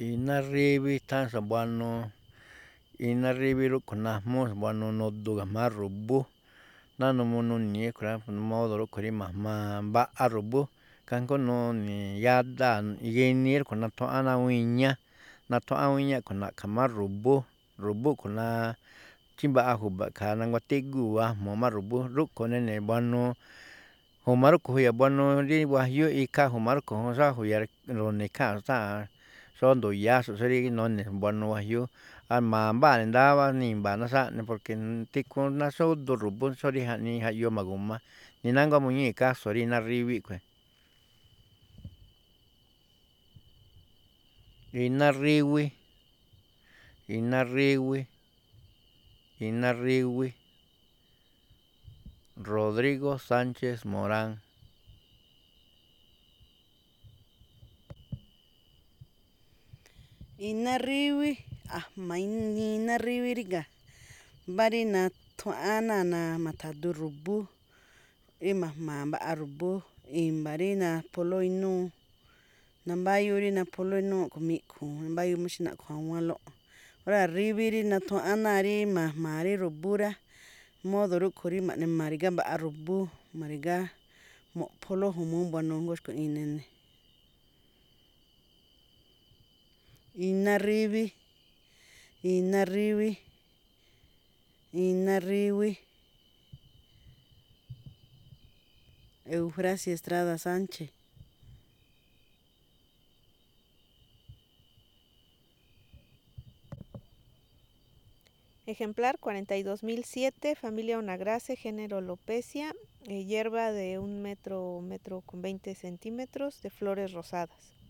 Inarribi than sabuano inarribi rúꞌkhue̱ najmúú xa̱buanuu nudu ga̱jma̱á ru̱bú, nánu̱ nuni̱i̱ rúꞌkhue̱ rá, modo rúꞌkhue̱ rí ma̱jmaaꞌ mbaꞌa ru̱bú, ikhaa jngó nuni̱i̱ yádáa̱ ginii rúꞌkhue̱ natuꞌán ná awúun iñá, natuꞌán awúun iñá a̱ꞌkhue̱n na̱ꞌkha̱ má ru̱bú, ru̱bú a̱ꞌkhue̱n chímbaꞌa ju̱ba̱ꞌ khaa nanguatígúu̱ ajmu̱u̱ má ru̱bú, rúꞌkhue̱n nene̱ buanuu, ju̱ma̱ rúꞌkhue̱n ju̱ya̱ buanuu rí wajiúúꞌ ikhaa ju̱ma̱ rúꞌkhue̱n xóó ju̱ya̱ ru̱ne̱ ikháanꞌxo̱ꞌ tháa̱n xóó ndu̱ya̱áxo̱ꞌ xóo rí none̱ buanuu wajiúú, mba̱a̱ ne̱ ndáwáá ni̱mba̱a̱ ná xáꞌne porque tikhuun naxúduu ru̱bú xóo rí jaꞌnii jaꞌyoo ma̱gu̱ma, ni nánguá muñíi̱ caso rí iná ríwí khue̱n. Iná ríwí, iná ríwí, iná ríwí, Rodrigo Sánchez Morán. Iná ríwí a̱jma̱ inii iná ríwí ríga̱, mbá rí nathuaꞌán náa̱ ma̱tha̱du ru̱bú rí ma̱jma̱a̱ mbaꞌa ru̱bú, i̱mba̱ rí napholóꞌ inúu, nambáyúú rí napholóꞌ inúu a̱ꞌkhue̱n miꞌkhu̱u̱, nambáyúu má xí naꞌkhu̱ awánlóꞌ. Óra̱ ríwí rí nathuaꞌán náa̱ rí ma̱jma̱a̱ rí ru̱bú rá, modo rúꞌkhue̱n rí ma̱ꞌne ma̱ri̱gá mbaꞌa ru̱bú, ma̱ri̱gá mo̱ꞌpholóꞌ ju̱mu̱ú buanuu jngó xkuaꞌnii nene̱. Iná ríwí, iná ríwí, iná ríwí, Eufrasia Estrada Sánchez. Ejemplar 42007, familia Onagrace, género Lopecia, hierba de 1 metro con 20 centímetros, de flores rosadas.